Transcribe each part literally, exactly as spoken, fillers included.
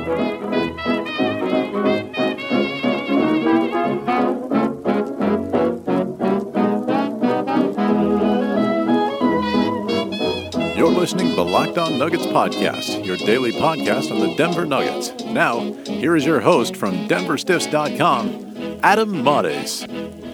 You're listening to the Locked On Nuggets podcast, your daily podcast on the Denver Nuggets. Now, here is your host from Denver Stiffs dot com, Adam Mares.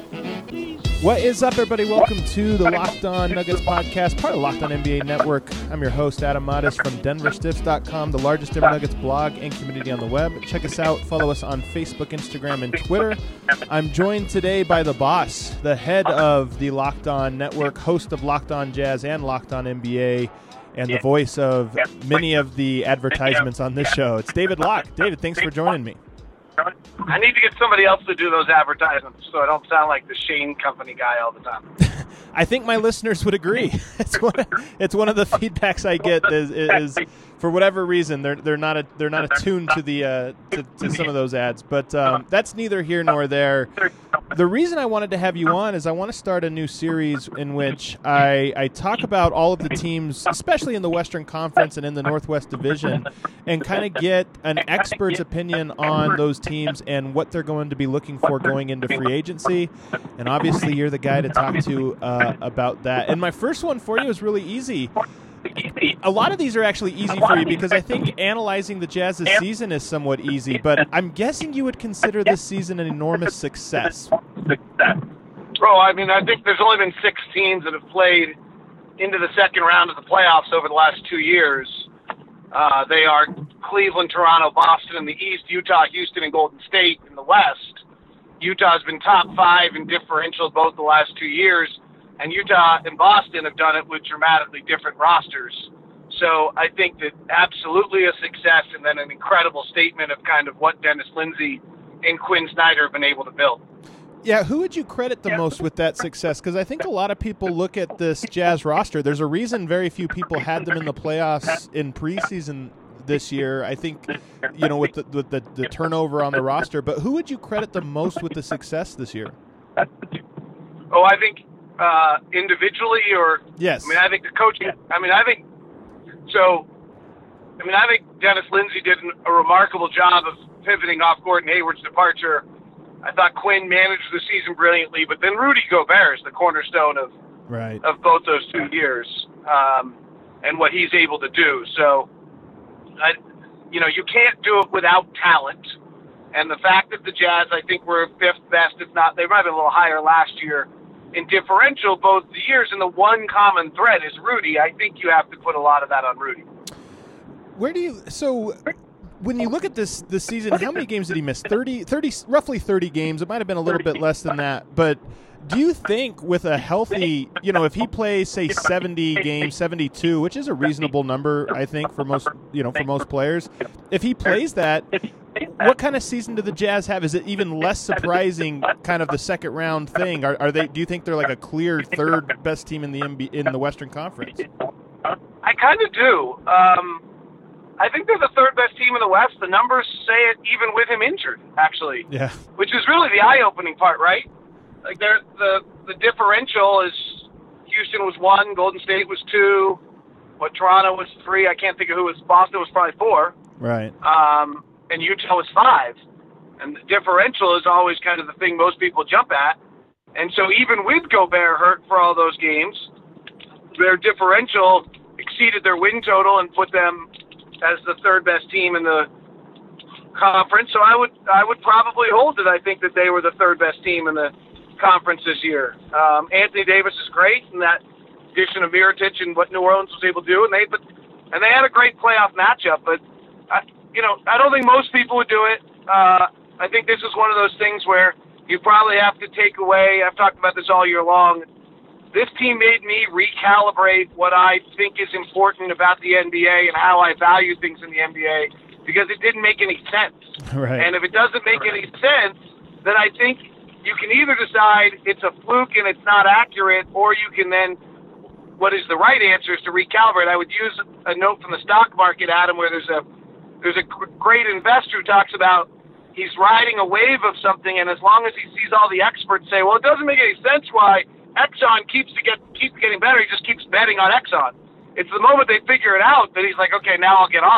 What is up, everybody? Welcome to the Locked On Nuggets podcast, part of the Locked On N B A Network. I'm your host, Adam Mares from Denver Stiffs dot com, the largest Denver Nuggets blog and community on the web. Check us out. Follow us on Facebook, Instagram, and Twitter. I'm joined today by the boss, the head of the Locked On Network, host of Locked On Jazz and Locked On N B A, and the voice of many of the advertisements on this show. It's David Locke. David, thanks for joining me. I need to get somebody else to do those advertisements so I don't sound like the Shane Company guy all the time. I think my listeners would agree. It's one. Of, it's one of the feedbacks I get is, is for whatever reason they're they're not a, they're not attuned to the uh, to, to some of those ads. But um, that's neither here nor there. The reason I wanted to have you on is I want to start a new series in which I I talk about all of the teams, especially in the Western Conference and in the Northwest Division, and kind of get an expert's opinion on those teams and what they're going to be looking for going into free agency. And obviously, you're the guy to talk to uh, about that. And my first one for you is really easy. A lot of these are actually easy for you because I think analyzing the Jazz's season is somewhat easy, but I'm guessing you would consider this season an enormous success. Bro, I mean, I think there's only been six teams that have played into the second round of the playoffs over the last two years. Uh, they are Cleveland, Toronto, Boston in the East, Utah, Houston, and Golden State in the West. Utah's been top five in differential both the last two years. And Utah and Boston have done it with dramatically different rosters. So I think that absolutely a success and then an incredible statement of kind of what Dennis Lindsey and Quinn Snyder have been able to build. Yeah, who would you credit the most with that success? Because I think a lot of people look at this Jazz roster. There's a reason very few people had them in the playoffs in preseason this year. I think, you know, with the, with the, the turnover on the roster. But who would you credit the most with the success this year? Oh, I think... Uh, individually or yes. I mean, I think the coaching. I mean, I think so. I mean, I think Dennis Lindsey did an, a remarkable job of pivoting off Gordon Hayward's departure. I thought Quinn managed the season brilliantly, but then Rudy Gobert is the cornerstone of right. of both those two years, um, and what he's able to do. So, I, you know, you can't do it without talent. And the fact that the Jazz, I think, were fifth best, if not, they might have been a little higher last year in differential both the years, and the one common thread is Rudy. I think you have to put a lot of that on Rudy. Where do you so when you look at this this season, how many games did he miss? thirty, thirty, roughly thirty games. It might have been a little bit less than that, but do you think with a healthy, you know, if he plays say seventy games, seventy-two, which is a reasonable number, I think for most, you know, for most players, if he plays that, what kind of season do the Jazz have? Is it even less surprising, kind of the second round thing? Are, are they? Do you think they're like a clear third best team in the N B A, in the Western Conference? I kind of do. Um, I think they're the third best team in the West. The numbers say it, even with him injured, actually. Yeah. Which is really the eye-opening part, right? Like they're, the the differential is Houston was one, Golden State was two, what Toronto was three. I can't think of who was. Boston was probably four. Right. Um. And Utah was five. And the differential is always kind of the thing most people jump at. And so even with Gobert hurt for all those games, their differential exceeded their win total and put them as the third best team in the conference. So I would I would probably hold it. I think that they were the third best team in the conference this year. Um, Anthony Davis is great, and that addition of Mirotic and what New Orleans was able to do. And they but and they had a great playoff matchup, but I, you know, I don't think most people would do it. Uh, I think this is one of those things where you probably have to take away, I've talked about this all year long, this team made me recalibrate what I think is important about the N B A and how I value things in the N B A, because it didn't make any sense. Right. And if it doesn't make any sense, then I think you can either decide it's a fluke and it's not accurate, or you can then, what is the right answer is to recalibrate. I would use a note from the stock market, Adam, where there's a There's a great investor who talks about he's riding a wave of something, and as long as he sees all the experts say, well, it doesn't make any sense why Exxon keeps to get keeps getting better, he just keeps betting on Exxon. It's the moment they figure it out that he's like, okay, now I'll get off.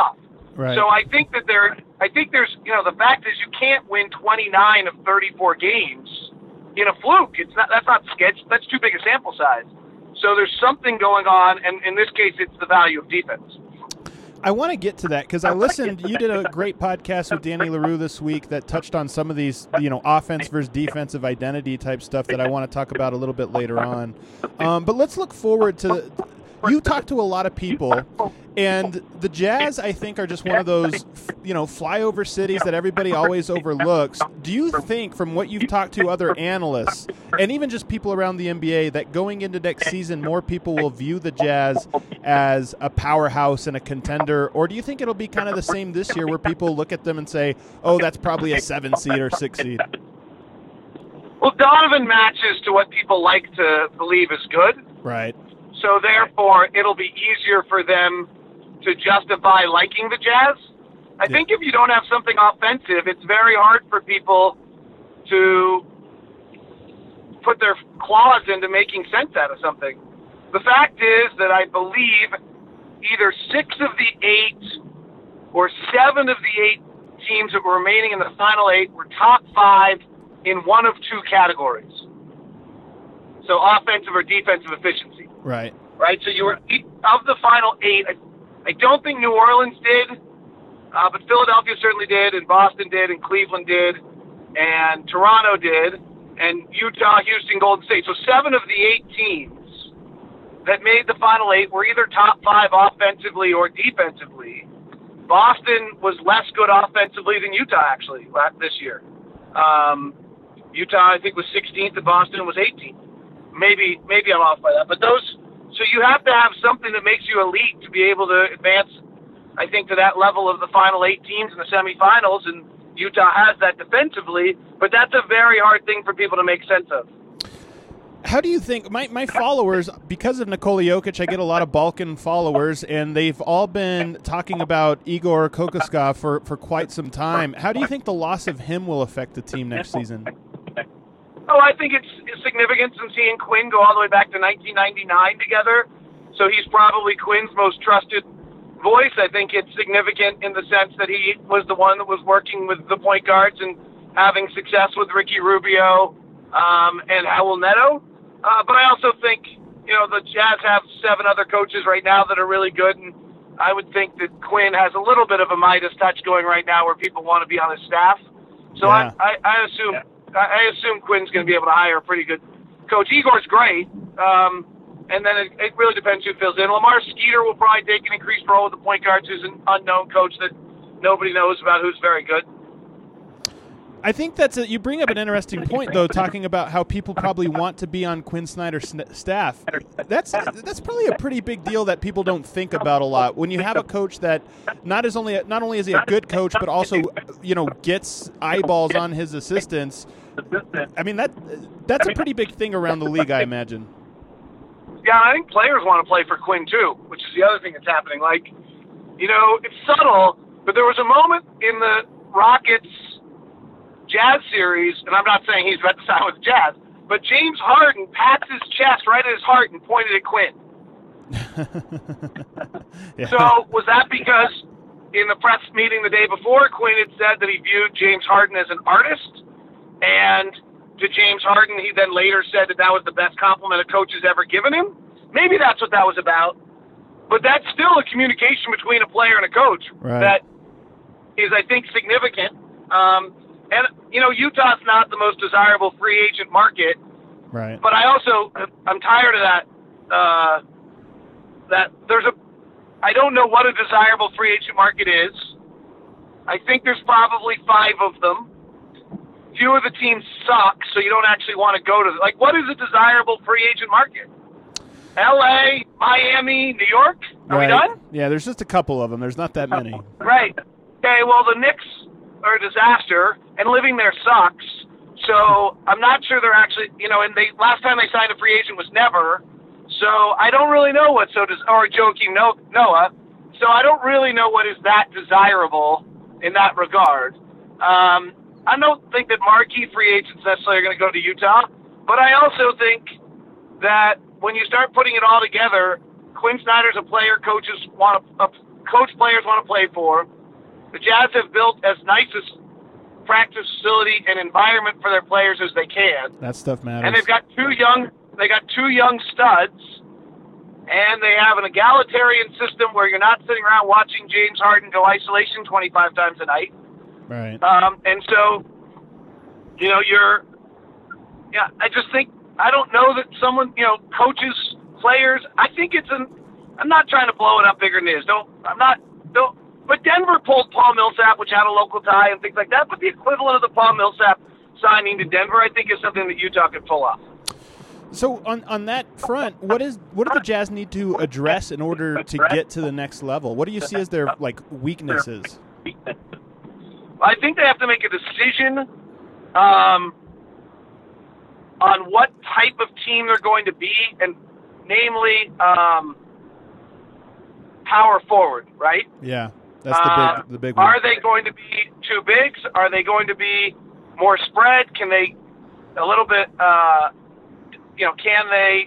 Right. So I think that there, I think there's, you know, the fact is you can't win twenty-nine of thirty-four games in a fluke. It's not, that's not sketch. That's too big a sample size. So there's something going on, and in this case, it's the value of defense. I want to get to that because I listened. You did a great podcast with Danny LaRue this week that touched on some of these, you know, offense versus defensive identity type stuff that I want to talk about a little bit later on. Um, but let's look forward to. You talk to a lot of people, and the Jazz, I think, are just one of those, you know, flyover cities that everybody always overlooks. Do you think, from what you've talked to other analysts, and even just people around the N B A, that going into next season, more people will view the Jazz as a powerhouse and a contender? Or do you think it'll be kind of the same this year where people look at them and say, oh, that's probably a seven seed or six seed? Well, Donovan matches to what people like to believe is good. Right. So therefore, it'll be easier for them to justify liking the Jazz. I yeah. think if you don't have something offensive, it's very hard for people to put their claws into making sense out of something. The fact is that I believe either six of the eight or seven of the eight teams that were remaining in the final eight were top five in one of two categories. So offensive or defensive efficiency. Right. Right. So you were of the final eight. I, I don't think New Orleans did, uh, but Philadelphia certainly did, and Boston did, and Cleveland did, and Toronto did, and Utah, Houston, Golden State. So seven of the eight teams that made the final eight were either top five offensively or defensively. Boston was less good offensively than Utah actually this year. Um, Utah, I think, was sixteenth, and Boston was eighteenth. Maybe, maybe I'm off by that, but those. So you have to have something that makes you elite to be able to advance, I think, to that level of the final eight teams in the semifinals, and Utah has that defensively. But that's a very hard thing for people to make sense of. How do you think, my, my followers, because of Nikola Jokic, I get a lot of Balkan followers, and they've all been talking about Igor Kokoskov for, for quite some time. How do you think the loss of him will affect the team next season? Oh, I think it's significant since he and Quinn go all the way back to nineteen ninety-nine together. So he's probably Quinn's most trusted voice. I think it's significant in the sense that he was the one that was working with the point guards and having success with Ricky Rubio um, and Howell Neto. Uh, but I also think, you know, the Jazz have seven other coaches right now that are really good, and I would think that Quinn has a little bit of a Midas touch going right now where people want to be on his staff. So yeah. I, I, I assume... Yeah. I assume Quinn's going to be able to hire a pretty good coach. Igor's great, um, and then it, it really depends who fills in. Lamar Skeeter will probably take an increased role with the point guards, who's an unknown coach that nobody knows about, who's very good. I think that's a, you bring up an interesting point, though, talking about how people probably want to be on Quinn Snyder's staff. That's that's probably a pretty big deal that people don't think about a lot. When you have a coach that not is only not only is he a good coach, but also, you know, gets eyeballs on his assistants. I mean, that that's a pretty big thing around the league, I imagine. Yeah, I think players want to play for Quinn too, which is the other thing that's happening. Like, you know, it's subtle, but there was a moment in the Rockets Jazz series, and I'm not saying he's about to sign with the Jazz, but James Harden pats his chest right at his heart and pointed at Quinn. yeah. So was that because in the press meeting the day before, Quinn had said that he viewed James Harden as an artist, and to James Harden he then later said that that was the best compliment a coach has ever given him? Maybe that's what that was about. But that's still a communication between a player and a coach right. that is, I think, significant. Um, And, you know, Utah's not the most desirable free agent market. Right. But I also, I'm tired of that, uh, that there's a, I don't know what a desirable free agent market is. I think there's probably five of them. Few of the teams suck, so you don't actually want to go to, like, what is a desirable free agent market? L A, Miami, New York? Are right. we done? Yeah, there's just a couple of them. There's not that many. Right. Okay, well, the Knicks are a disaster, and living there sucks. So I'm not sure they're actually, you know, and they last time they signed a free agent was never. So I don't really know what so does, or Joakim Noah. So I don't really know what is that desirable in that regard. Um, I don't think that marquee free agents necessarily are going to go to Utah, but I also think that when you start putting it all together, Quinn Snyder's a player coaches want to, uh, coach players want to play for. the Jazz have built as nice a practice facility and environment for their players as they can. That stuff matters. And they've got two young, they got two young studs, and they have an egalitarian system where you're not sitting around watching James Harden go isolation twenty-five times a night. Right. Um, and so, you know, you're, yeah, I just think, I don't know that someone, you know, coaches, players, I think it's an, I'm not trying to blow it up bigger than it is. Don't, I'm not, don't, but Denver pulled Paul Millsap, which had a local tie and things like that, but the equivalent of the Paul Millsap signing to Denver, I think, is something that Utah could pull off. So on on that front, what is what do the Jazz need to address in order to get to the next level? What do you see as their like weaknesses? I think they have to make a decision um, on what type of team they're going to be, and namely um, power forward, right? Yeah, that's the big uh, the big one. Are they going to be two bigs? Are they going to be more spread? Can they a little bit? Uh, you know, can they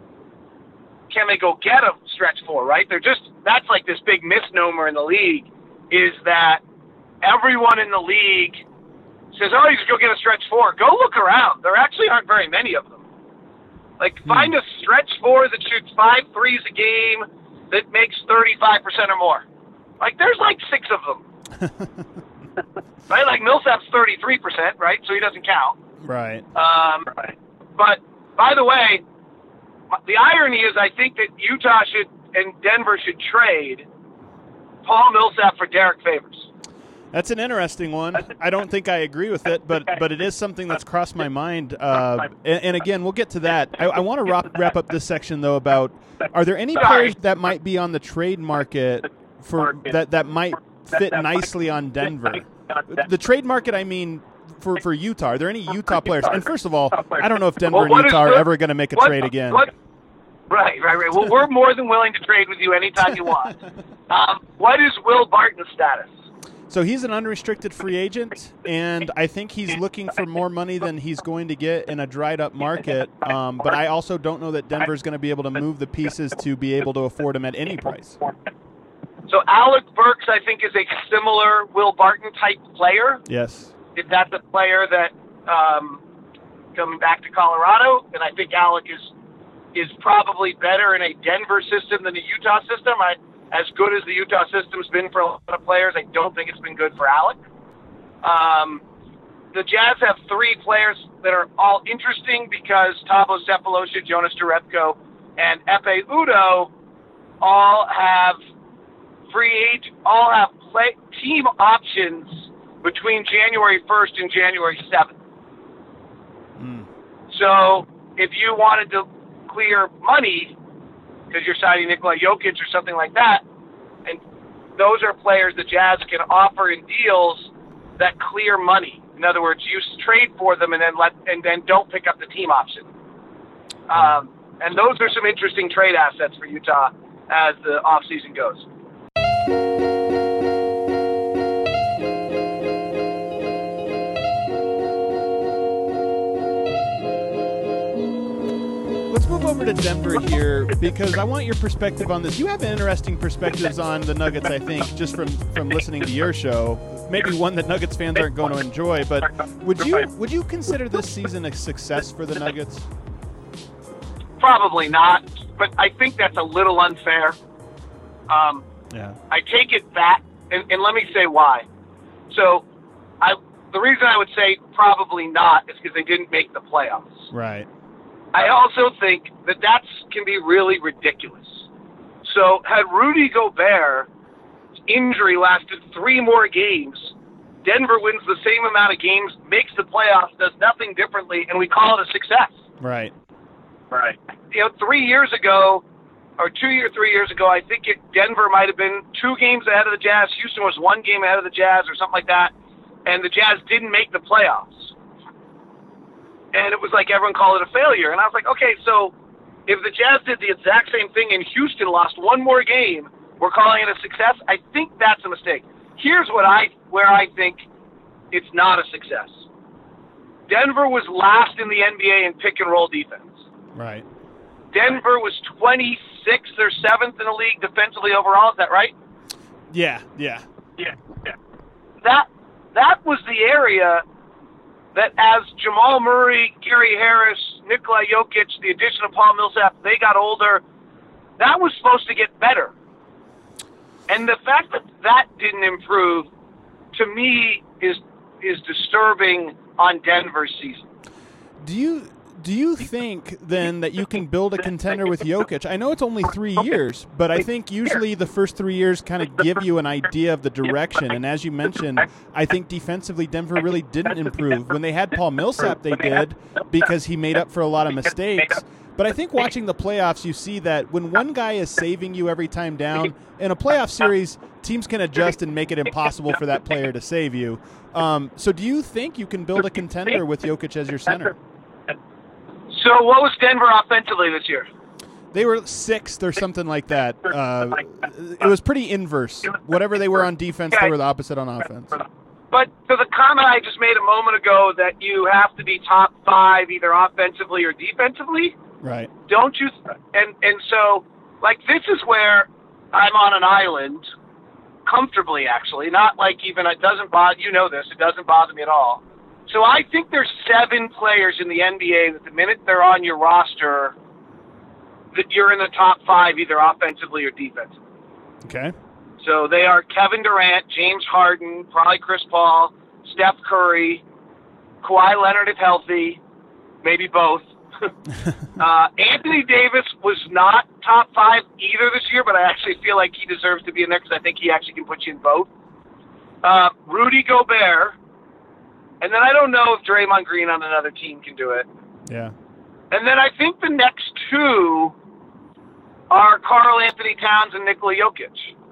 can they go get a stretch four? Right? They're just that's like this big misnomer in the league is that everyone in the league says, "Oh, you just go get a stretch four." Go look around. There actually aren't very many of them. Like, hmm. find a stretch four that shoots five threes a game that makes thirty-five percent or more. Like, there's like six of them. Right? Like, Millsap's thirty-three percent, right? So he doesn't count. Right. Um, right. But, by the way, the irony is I think that Utah should and Denver should trade Paul Millsap for Derek Favors. That's an interesting one. I don't think I agree with it, but but it is something that's crossed my mind. Uh, and, and again, we'll get to that. I, I want to wrap, wrap up this section, though, about are there any players that might be on the trade market for that, that might fit nicely on Denver? The trade market, I mean, for, for Utah. Are there any Utah players? And first of all, I don't know if Denver well, and Utah is, are ever going to make a what, trade again. What, right, right, right. Well, we're more than willing to trade with you anytime you want. Um, what is Will Barton's status? So he's an unrestricted free agent, and I think he's looking for more money than he's going to get in a dried-up market. Um, but I also don't know that Denver's going to be able to move the pieces to be able to afford him at any price. So Alec Burks, I think, is a similar Will Barton-type player. Yes. If that's a player that um, coming back to Colorado, and I think Alec is is probably better in a Denver system than a Utah system. I. As good as the Utah system's been for a lot of players, I don't think it's been good for Alec. Um, the Jazz have three players that are all interesting because Thabo Sefolosha, Jonas Jerebko, and Epe Udoh all have free agent, all have play, team options between January first and January seventh. Mm. So if you wanted to clear money, because you're signing Nikola Jokic or something like that, and those are players the Jazz can offer in deals that clear money. In other words, you trade for them and then let and then don't pick up the team option. Um, and those are some interesting trade assets for Utah as the offseason goes. Let's move over to Denver here because I want your perspective on this. You have interesting perspectives on the Nuggets, I think, just from, from listening to your show. Maybe one that Nuggets fans aren't going to enjoy, but would you would you consider this season a success for the Nuggets? Probably not, but I think that's a little unfair. Um, yeah. I take it back, and, and let me say why. So, I the reason I would say probably not is because they didn't make the playoffs. Right. I also think that that can be really ridiculous. So had Rudy Gobert's injury lasted three more games, Denver wins the same amount of games, makes the playoffs, does nothing differently, and we call it a success. Right. Right. You know, three years ago, or two year, three years ago, I think it, Denver might have been two games ahead of the Jazz. Houston was one game ahead of the Jazz or something like that, and the Jazz didn't make the playoffs. And it was like everyone called it a failure. And I was like, okay, so if the Jazz did the exact same thing and Houston lost one more game, we're calling it a success? I think that's a mistake. Here's what I where I think it's not a success. Denver was last in the N B A in pick and roll defense. Right. Denver was twenty-sixth or seventh in the league defensively overall. Is that right? Yeah, yeah. Yeah. yeah. that was the area that as Jamal Murray, Gary Harris, Nikola Jokic, the addition of Paul Millsap, they got older, that was supposed to get better. And the fact that that didn't improve, to me, is is disturbing on Denver's season. Do you do you think then that you can build a contender with Jokic? I know it's only three years, but I think usually the first three years kind of give you an idea of the direction. And as you mentioned, I think defensively Denver really didn't improve. When they had Paul Millsap, they did because he made up for a lot of mistakes. But I think watching the playoffs, you see that when one guy is saving you every time down, in a playoff series, teams can adjust and make it impossible for that player to save you. Um, so do you think you can build a contender with Jokic as your center? So what was Denver offensively this year? They were sixth or something like that. Uh, it was pretty inverse. Whatever they were on defense, they were the opposite on offense. But to the comment I just made a moment ago that you have to be top five either offensively or defensively, right? Don't you? And and so, like, this is where I'm on an island, comfortably actually, not like even, it doesn't bother, you know this, it doesn't bother me at all. So I think there's seven players in the N B A that the minute they're on your roster, that you're in the top five either offensively or defensively. Okay. So they are Kevin Durant, James Harden, probably Chris Paul, Steph Curry, Kawhi Leonard if healthy, maybe both. uh, Anthony Davis was not top five either this year, but I actually feel like he deserves to be in there because I think he actually can put you in both. Uh, Rudy Gobert, and then I don't know if Draymond Green on another team can do it. Yeah. And then I think the next two are Karl Anthony Towns and Nikola Jokic.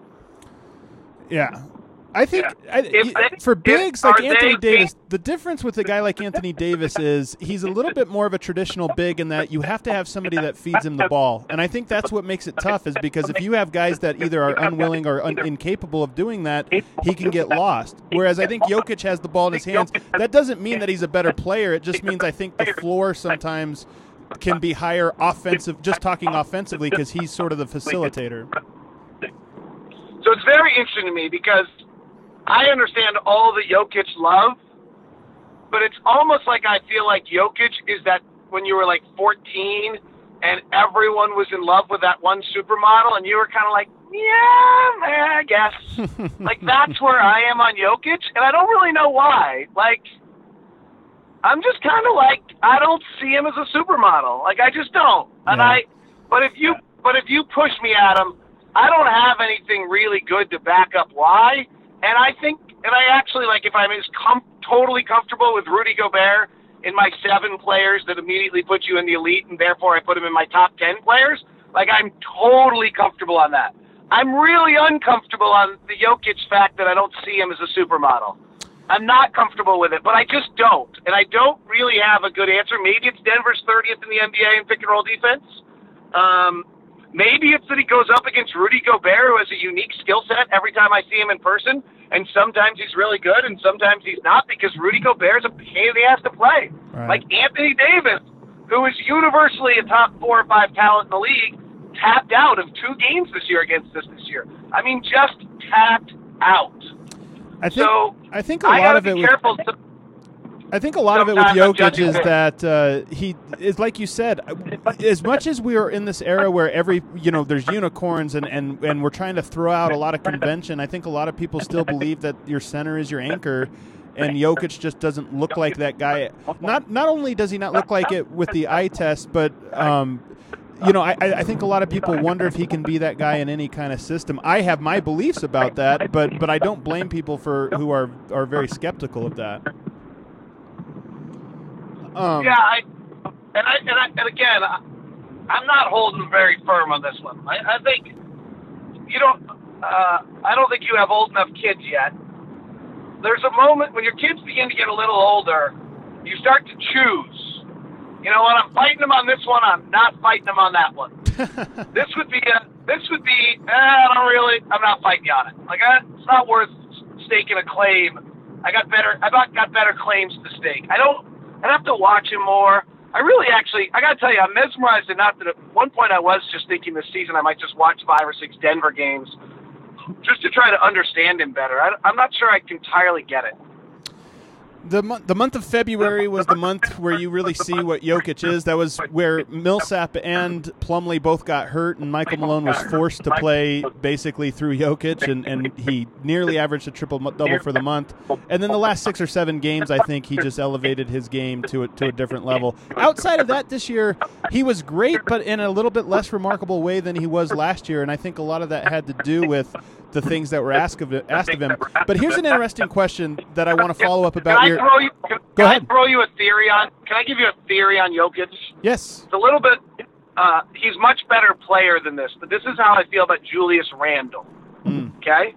Yeah. I think Yeah. I, If they- for bigs if- like are Anthony they- Davis, the difference with a guy like Anthony Davis is he's a little bit more of a traditional big in that you have to have somebody that feeds him the ball. And I think that's what makes it tough is because if you have guys that either are unwilling or un- incapable of doing that, he can get lost. Whereas I think Jokic has the ball in his hands. That doesn't mean that he's a better player. It just means I think the floor sometimes can be higher offensive, just talking offensively because he's sort of the facilitator. So it's very interesting to me because I understand all the Jokic love, but it's almost like I feel like Jokic is that when you were like fourteen and everyone was in love with that one supermodel and you were kind of like, yeah, man, I guess. Like, that's where I am on Jokic, and I don't really know why. Like, I'm just kind of like, I don't see him as a supermodel. Like, I just don't. And Yeah. I, but if you, but if you push me at him, I don't have anything really good to back up why. And I think, and I actually, like, if I'm as com- totally comfortable with Rudy Gobert in my seven players that immediately put you in the elite, and therefore I put him in my top ten players, like, I'm totally comfortable on that. I'm really uncomfortable on the Jokic fact that I don't see him as a supermodel. I'm not comfortable with it, but I just don't. And I don't really have a good answer. Maybe it's Denver's thirtieth in the N B A in pick-and-roll defense. Um, maybe it's that he goes up against Rudy Gobert, who has a unique skill set every time I see him in person, and sometimes he's really good and sometimes he's not because Rudy Gobert is a pain in the ass to play. Right. Like Anthony Davis, who is universally a top four or five talent in the league, tapped out of two games this year against us this year. I mean, just tapped out. I think So I think a I lot gotta of be it was, careful. To, I think a lot of it with Sometimes I'm Jokic judging is him. that uh, he is like you said. As much as we are in this era where every you know there's unicorns and, and, and we're trying to throw out a lot of convention, I think a lot of people still believe that your center is your anchor, and Jokic just doesn't look like that guy. Not not only does he not look like it with the eye test, but um, you know I, I think a lot of people wonder if he can be that guy in any kind of system. I have my beliefs about that, but but I don't blame people for who are are very skeptical of that. Um, yeah, I and I and, I, and again, I, I'm not holding very firm on this one. I, I think you don't. Uh, I don't think you have old enough kids yet. There's a moment when your kids begin to get a little older, you start to choose. You know what? I'm fighting them on this one. I'm not fighting them on that one. This would be a. This would be. Eh, I don't really. I'm not fighting you on it. Like I, it's not worth staking a claim. I got better. I got got better claims to stake. I don't. I'd have to watch him more. I really actually. I got to tell you, I'm mesmerized enough that at one point I was just thinking this season I might just watch five or six Denver games, just to try to understand him better. I, I'm not sure I can entirely get it. The month, the month of February was the month where you really see what Jokic is. That was where Millsap and Plumlee both got hurt, and Michael Malone was forced to play basically through Jokic, and, and he nearly averaged a triple-double for the month. And then the last six or seven games, I think he just elevated his game to a, to a different level. Outside of that, this year, he was great, but in a little bit less remarkable way than he was last year, and I think a lot of that had to do with the things that were asked of, asked of him. But here's an interesting question that I want to follow up about. Can your, I throw you? Can, Go can ahead. I throw you a theory on? Can I give you a theory on Jokic? Yes. It's a little bit. Uh, he's much better player than this, but this is how I feel about Julius Randle. Mm. Okay.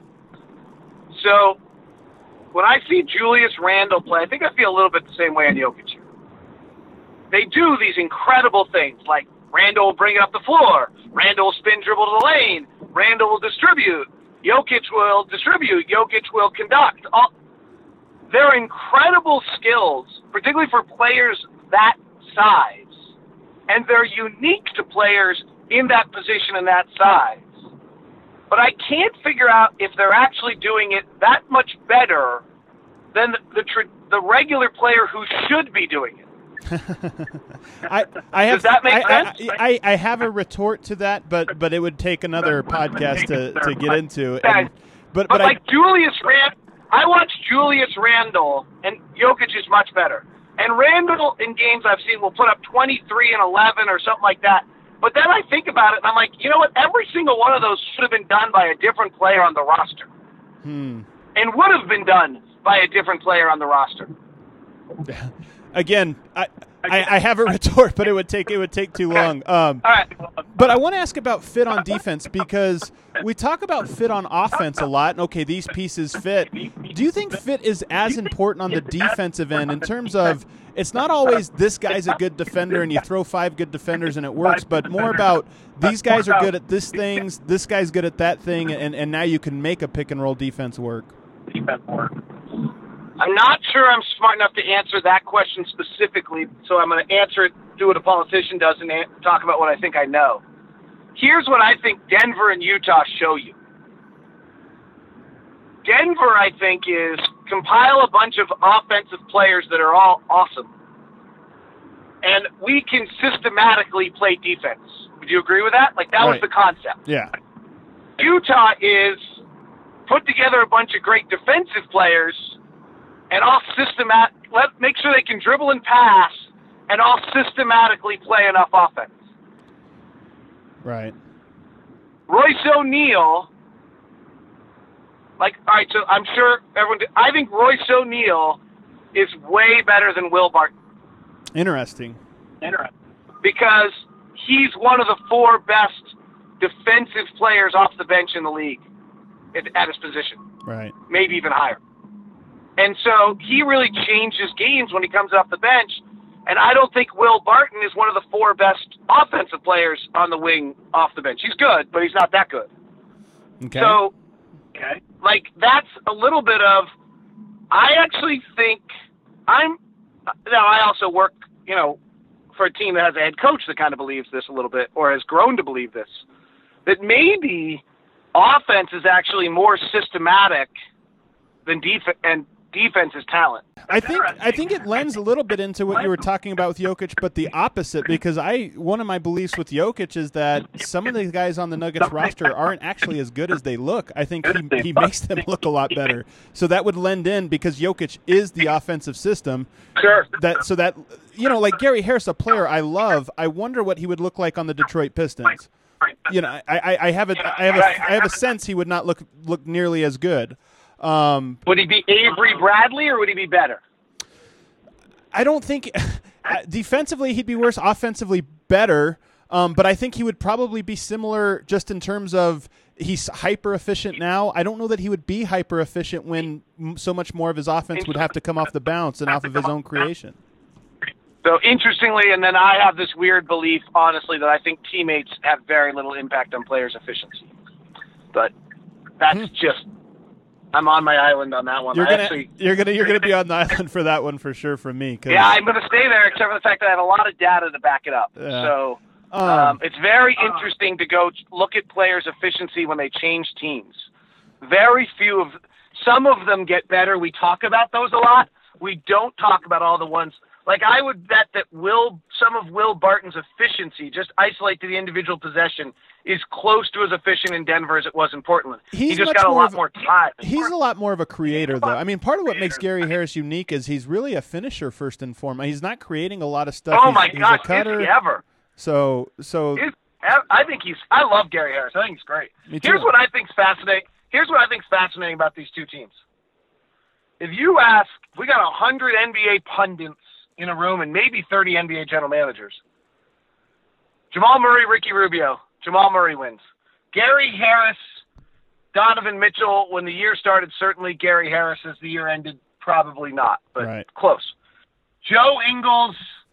So when I see Julius Randle play, I think I feel a little bit the same way on Jokic. They do these incredible things, like Randle will bring it up the floor, Randle will spin dribble to the lane, Randle will distribute, Jokic will distribute, Jokic will conduct. All, they're incredible skills, particularly for players that size, and they're unique to players in that position and that size. But I can't figure out if they're actually doing it that much better than the the, tr- the regular player who should be doing it. I, I have, Does that make I, sense? I, I, I have a retort to that, but but it would take another podcast to, to get into. And, but But, but like I, Julius Rand, I watch Julius Randle, and Jokic is much better. And Randle in games I've seen will put up twenty-three and eleven or something like that. But then I think about it, and I'm like, you know what? Every single one of those should have been done by a different player on the roster, hmm. and would have been done by a different player on the roster. Again, I, I, I have a retort, but it would take it would take too long. Um, All right. But I want to ask about fit on defense, because we talk about fit on offense a lot. And okay, these pieces fit. Do you think fit is as important on the defensive end in terms of it's not always this guy's a good defender and you throw five good defenders and it works, but more about these guys are good at this things, this guy's good at that thing, and, and now you can make a pick and roll defense work? I'm not sure I'm smart enough to answer that question specifically, so I'm going to answer it, do what a politician does, and a- talk about what I think I know. Here's what I think Denver and Utah show you. Denver, I think, is compile a bunch of offensive players that are all awesome, and we can systematically play defense. Would you agree with that? Like, that Right. was the concept. Yeah. Utah is put together a bunch of great defensive players and all systemat let make sure they can dribble and pass and all systematically play enough offense. Right. Royce O'Neal, like, all right, so I'm sure everyone, I think Royce O'Neal is way better than Will Barton. Interesting. Interesting. Because he's one of the four best defensive players off the bench in the league at, at his position, Right. maybe even higher. And so he really changes games when he comes off the bench. And I don't think Will Barton is one of the four best offensive players on the wing off the bench. He's good, but he's not that good. Okay. So, okay. like, that's a little bit of, I actually think I'm, now I also work, you know, for a team that has a head coach that kind of believes this a little bit, or has grown to believe this, that maybe offense is actually more systematic than defense, and defense is talent. I think I think it lends a little bit into what you were talking about with Jokic, but the opposite, because I one of my beliefs with Jokic is that some of the guys on the Nuggets roster aren't actually as good as they look. I think he, he makes them look a lot better. So that would lend in, because Jokic is the offensive system. Sure. That so that you know, like Gary Harris, a player I love, I wonder what he would look like on the Detroit Pistons. You know, I, I, I have a I have a I have a sense he would not look look nearly as good. Um, would he be Avery Bradley, or would he be better? I don't think defensively he'd be worse, offensively better, um, but I think he would probably be similar just in terms of he's hyper efficient now. I don't know that he would be hyper efficient when so much more of his offense would have to come off the bounce and off of his own creation. So interestingly, and then I have this weird belief, honestly, that I think teammates have very little impact on players' efficiency. But that's hmm. just. I'm on my island on that one. You're I gonna, actually, you're gonna, you're gonna be on the island for that one for sure. From me, cause yeah, I'm gonna stay there, except for the fact that I have a lot of data to back it up. Uh, so um, um, it's very uh, interesting to go look at players' efficiency when they change teams. Very few of, some of them get better. We talk about those a lot, we don't talk about all the ones. Like, I would bet that Will, some of Will Barton's efficiency, just isolate to the individual possession, is close to as efficient in Denver as it was in Portland. He's he just got a lot more time. He's a lot more of a creator, though. I mean, part of what makes Gary Harris unique is he's really a finisher first and foremost. He's not creating a lot of stuff. Oh, he's, my he's gosh, a cutter. is he ever? So, so Is, I think he's – I love Gary Harris. I think he's great. Me too. Here's what I think's fascinating. Here's what I think's fascinating about these two teams. If you ask – we got one hundred N B A pundits in a room and maybe thirty N B A general managers. Jamal Murray, Ricky Rubio. Jamal Murray wins. Gary Harris, Donovan Mitchell, when the year started, certainly Gary Harris. As the year ended, probably not, but right. close. Joe Ingles.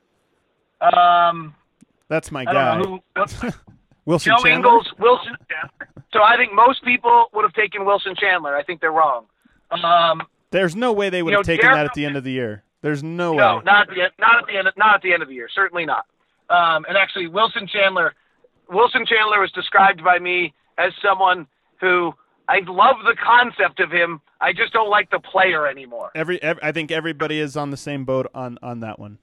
Um, That's my I guy. don't know who, Wilson Joe Chandler? Ingles, Wilson. So I think most people would have taken Wilson Chandler. I think they're wrong. Um, There's no way they would you have know, taken Derek, that at the end of the year. There's no, no way. not at the end, not at the end, of, not at the end of the year. Certainly not. Um, and actually, Wilson Chandler, Wilson Chandler was described by me as someone who I love the concept of him. I just don't like the player anymore. Every, every I think everybody is on the same boat on, on that one.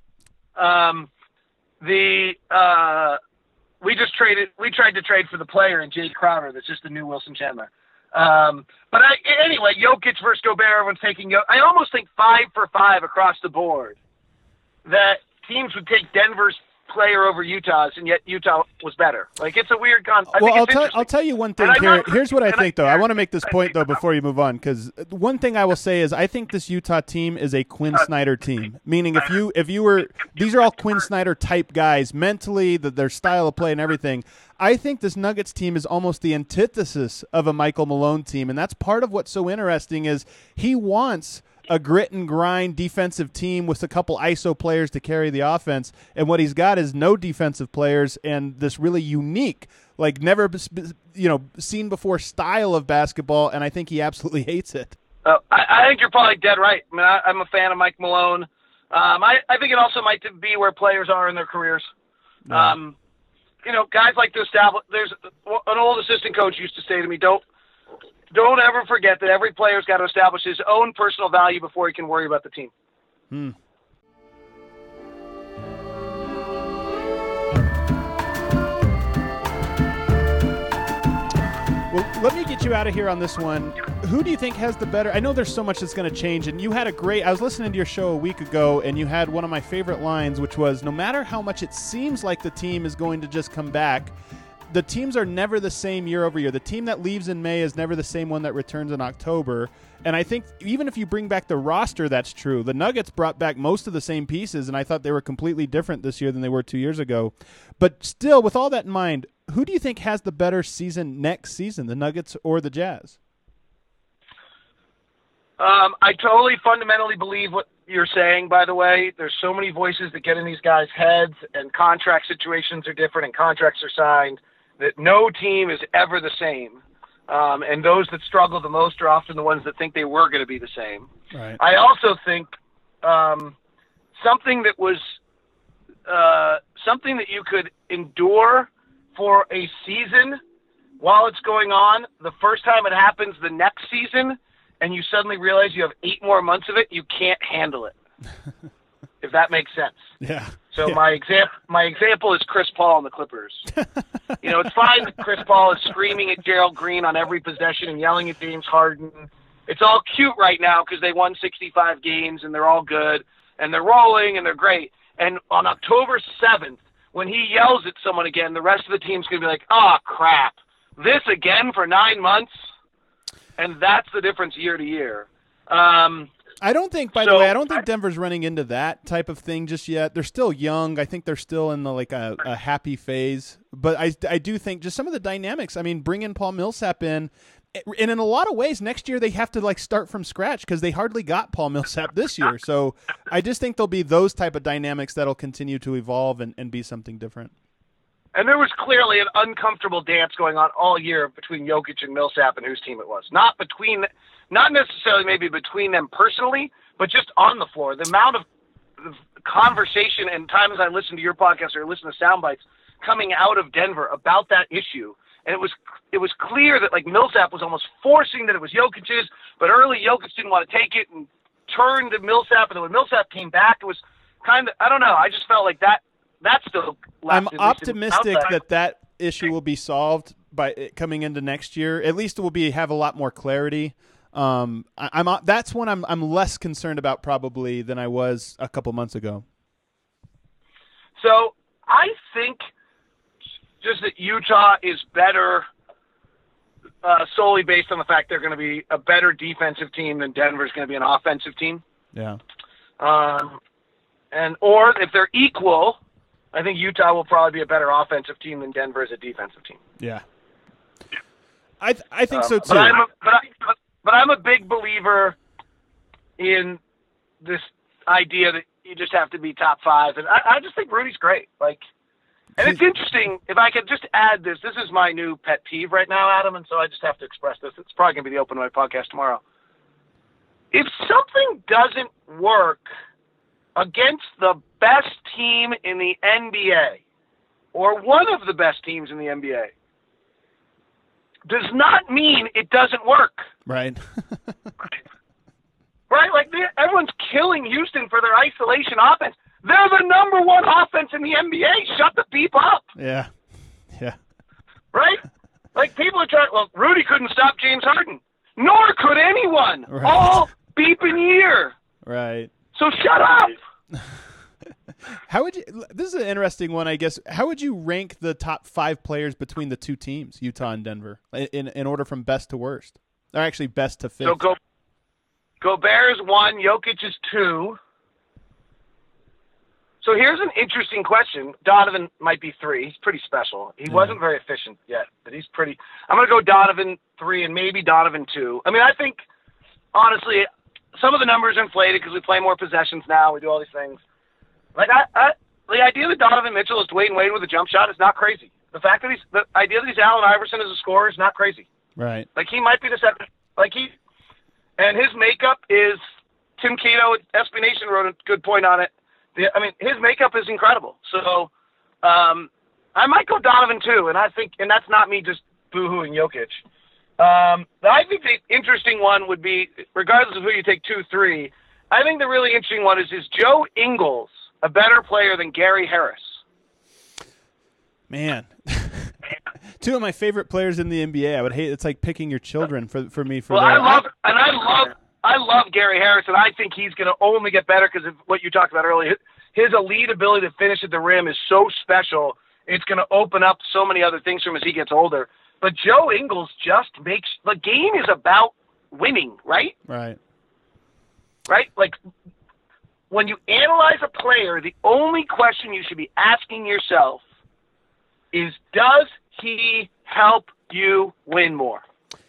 Um, the uh, we just traded. We tried to trade for the player in Jay Crowder. That's just the new Wilson Chandler. Um, but I, anyway, Jokic versus Gobert, everyone's taking Jokic. I almost think five for five across the board that teams would take Denver's player over Utah's, and yet Utah was better. Like, it's a weird concept. Well, I'll tell, I'll tell you one thing here. Not, Here's what I think, though. I, I want to make this point, though, before you move on, because one thing I will say is I think this Utah team is a Quinn Snyder team, meaning if you if you were – these are all Quinn Snyder-type guys mentally, the, their style of play and everything. I think this Nuggets team is almost the antithesis of a Michael Malone team, and that's part of what's so interesting is he wants – a grit and grind defensive team with a couple I S O players to carry the offense, and what he's got is no defensive players and this really unique, like never you know seen before style of basketball, and I think he absolutely hates it. Uh, I, I think you're probably dead right. I mean, I, I'm a fan of Mike Malone. Um, I, I think it also might be where players are in their careers. No. Um, you know, guys like to establish. There's an old assistant coach used to say to me, "Don't." Don't ever forget that every player's got to establish his own personal value before he can worry about the team. Hmm. Well, let me get you out of here on this one. Who do you think has the better? I know there's so much that's going to change, and you had a great. I was listening to your show a week ago, and you had one of my favorite lines, which was, "No matter how much it seems like the team is going to just come back, the teams are never the same year over year. The team that leaves in May is never the same one that returns in October." And I think even if you bring back the roster, that's true. The Nuggets brought back most of the same pieces, and I thought they were completely different this year than they were two years ago. But still, with all that in mind, who do you think has the better season next season, the Nuggets or the Jazz? Um, I totally fundamentally believe what you're saying, by the way. There's so many voices that get in these guys' heads, and contract situations are different, and contracts are signed, that no team is ever the same. Um, and those that struggle the most are often the ones that think they were going to be the same. Right. I also think um, something that was uh, something that you could endure for a season while it's going on, the first time it happens the next season, and you suddenly realize you have eight more months of it, you can't handle it. If that makes sense. Yeah. So yeah. my example, my example is Chris Paul and the Clippers. You know, it's fine that Chris Paul is screaming at Gerald Green on every possession and yelling at James Harden. It's all cute right now because they won sixty-five games and they're all good and they're rolling and they're great. And on October seventh, when he yells at someone again, the rest of the team's going to be like, oh, crap, this again for nine months? And that's the difference year to year. Um, I don't think, by so, the way, I don't think Denver's running into that type of thing just yet. They're still young. I think they're still in the like a, a happy phase. But I, I do think just some of the dynamics. I mean, bringing Paul Millsap in, and in a lot of ways, next year they have to like start from scratch because they hardly got Paul Millsap this year. So I just think there'll be those type of dynamics that'll continue to evolve and, and be something different. And there was clearly an uncomfortable dance going on all year between Jokic and Millsap and whose team it was. Not between, not necessarily maybe between them personally, but just on the floor. The amount of conversation and times I listened to your podcast or listened to sound bites coming out of Denver about that issue. And it was it was clear that like Millsap was almost forcing that it was Jokic's, but early Jokic didn't want to take it, and turned to Millsap, and then when Millsap came back, it was kind of, I don't know, I just felt like that, that still I'm lasted. optimistic that that issue will be solved by it coming into next year. At least it will be have a lot more clarity. Um, I, I'm that's one I'm I'm less concerned about probably than I was a couple months ago. So I think just that Utah is better uh, solely based on the fact they're going to be a better defensive team than Denver's going to be an offensive team. Yeah. Um, and or if they're equal, I think Utah will probably be a better offensive team than Denver is a defensive team. Yeah. I th- I think um, so too. But I'm a, but, I, but, but I'm a big believer in this idea that you just have to be top five, and I, I just think Rudy's great. Like, and it's interesting. If I could just add this, this is my new pet peeve right now, Adam, and so I just have to express this. It's probably going to be the open mic podcast tomorrow. If something doesn't work against the best team in the N B A, or one of the best teams in the N B A, does not mean it doesn't work. Right. Right? Like, everyone's killing Houston for their isolation offense. They're the number one offense in the N B A. Shut the beep up. Yeah. Yeah. Right? Like, people are trying, well, Rudy couldn't stop James Harden. Nor could anyone. Right. All beeping year. Right. So shut up. How would you? This is an interesting one, I guess. How would you rank the top five players between the two teams, Utah and Denver, in in order from best to worst, or actually best to fifth? So go, Gobert is one, Jokic is two. So here's an interesting question. Donovan might be three. He's pretty special. He yeah. wasn't very efficient yet, but he's pretty. I'm going to go Donovan three and maybe Donovan two. I mean, I think honestly, some of the numbers are inflated because we play more possessions now. We do all these things. Like I, I, the idea that Donovan Mitchell is Dwayne Wade with a jump shot is not crazy. The fact that he's the idea that he's Allen Iverson as a scorer is not crazy. Right. Like he might be the second. Like he, and his makeup is Tim Cato at S B Nation wrote a good point on it. The, I mean, his makeup is incredible. So um, I might go Donovan too, and I think, and that's not me just boo-hooing Jokic. Um, I think the interesting one would be, regardless of who you take two, three. I think the really interesting one is is Joe Ingles a better player than Gary Harris? Man, two of my favorite players in the N B A. I would hate. It's like picking your children for for me. For well, their, I love and I love I love Gary Harris, and I think he's going to only get better because of what you talked about earlier. His elite ability to finish at the rim is so special. It's going to open up so many other things for him as he gets older. But Joe Ingles just makes the game is about winning, right? Right. Right? Like, when you analyze a player, the only question you should be asking yourself is, does he help you win more?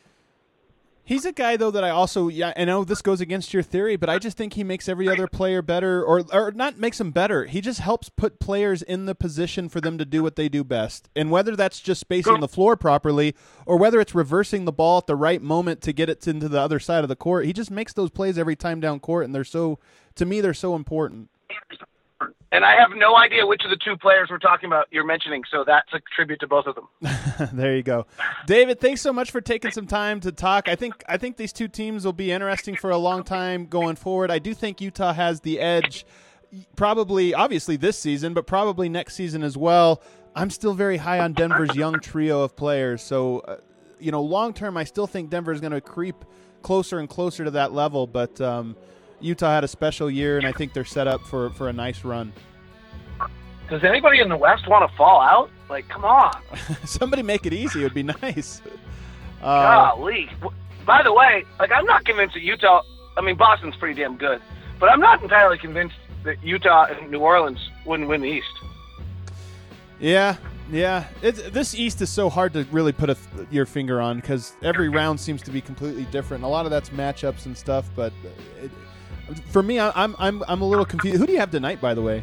He's a guy, though, that I also, yeah, I know this goes against your theory, but I just think he makes every other player better, or or not makes them better. He just helps put players in the position for them to do what they do best. And whether that's just spacing the floor properly, or whether it's reversing the ball at the right moment to get it into the other side of the court, he just makes those plays every time down court, and they're so, to me, they're so important. And I have no idea which of the two players we're talking about you're mentioning, so that's a tribute to both of them. There you go. David, thanks so much for taking some time to talk. I think I think these two teams will be interesting for a long time going forward. I do think Utah has the edge, probably, obviously this season, but probably next season as well. I'm still very high on Denver's young trio of players. So, uh, you know, long term, I still think Denver is going to creep closer and closer to that level, but um, Utah had a special year, and I think they're set up for, for a nice run. Does anybody in the West want to fall out? Like, come on. Somebody make it easy. It would be nice. Uh, Golly. By the way, like, I'm not convinced that Utah – I mean, Boston's pretty damn good. But I'm not entirely convinced that Utah and New Orleans wouldn't win the East. Yeah, yeah. It's, this East is so hard to really put a, your finger on because every round seems to be completely different. A lot of that's matchups and stuff, but it, for me, I'm I'm I'm a little confused. Who do you have tonight, by the way?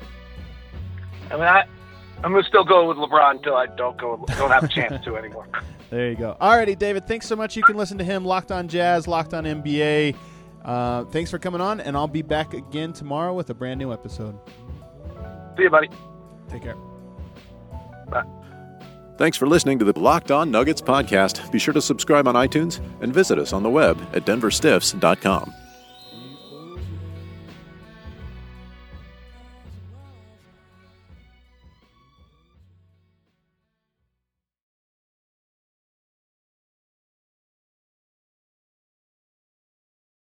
I mean, I, I'm going to still go with LeBron until I don't go, don't have a chance to anymore. There you go. All righty, David, thanks so much. You can listen to him, Locked on Jazz, Locked on N B A. Uh, thanks for coming on, and I'll be back again tomorrow with a brand new episode. See you, buddy. Take care. Bye. Thanks for listening to the Locked On Nuggets podcast. Be sure to subscribe on iTunes and visit us on the web at denver stiffs dot com.